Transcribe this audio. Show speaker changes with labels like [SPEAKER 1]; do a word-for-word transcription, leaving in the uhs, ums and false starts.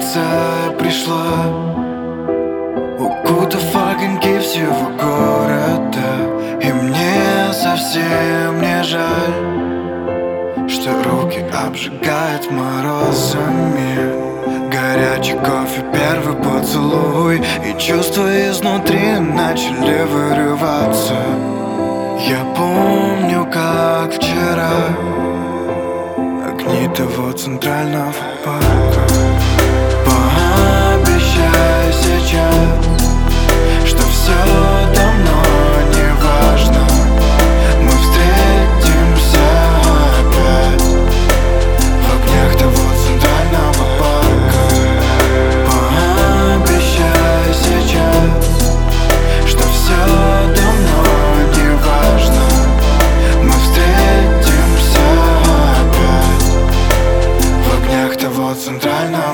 [SPEAKER 1] полиция пришла, укутав огоньки всего города. И мне совсем не жаль, что руки обжигают морозами. Горячий кофе, первый поцелуй, и чувства изнутри начали вырываться. Я помню, как вчера огни того центрального парка. Пообещай сейчас, что все давно не важно. Мы встретимся опять в огнях того центрального парка. Пообещай сейчас, что все давно не важно. Мы встретимся опять в огнях того центрального